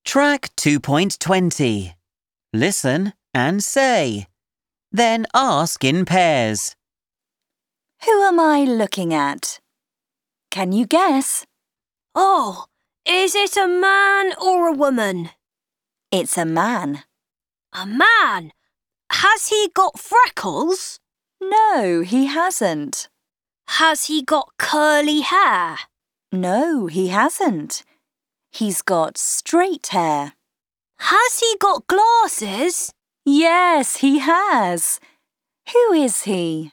Track 2.20. Listen and say. Then ask in pairs. Who am I looking at? Can you guess? Oh, is it a man or a woman? It's a man. A man? Has he got freckles? No, he hasn't. Has he got curly hair? No, he hasn't. He's got straight hair. Has he got glasses? Yes, he has. Who is he?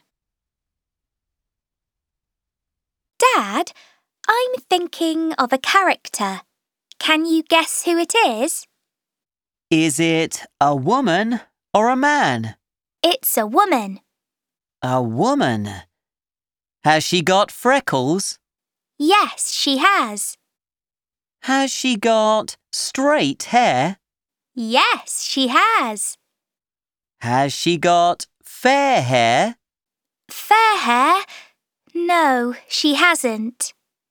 Dad, I'm thinking of a character. Can you guess who it is? Is it a woman or a man? It's a woman. A woman. Has she got freckles? Yes, she has. Has she got straight hair? Yes, she has. Has she got fair hair? Fair hair? No, she hasn't.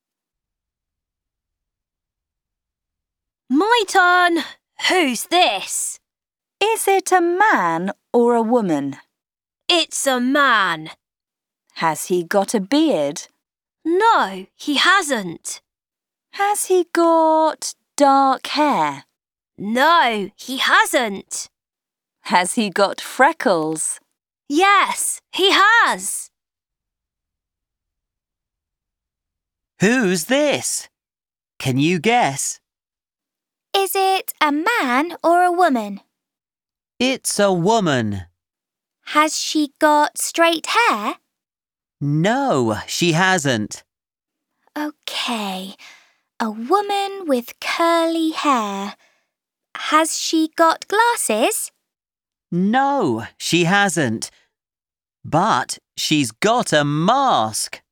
My turn. Who's this? Is it a man or a woman? It's a man. Has he got a beard? No, he hasn't. Has he got dark hair? No, he hasn't. Has he got freckles? Yes, he has. Who's this? Can you guess? Is it a man or a woman? It's a woman. Has she got straight hair? No, she hasn't. OK, a woman with curly hair. Has she got glasses? No, she hasn't. But she's got a mask.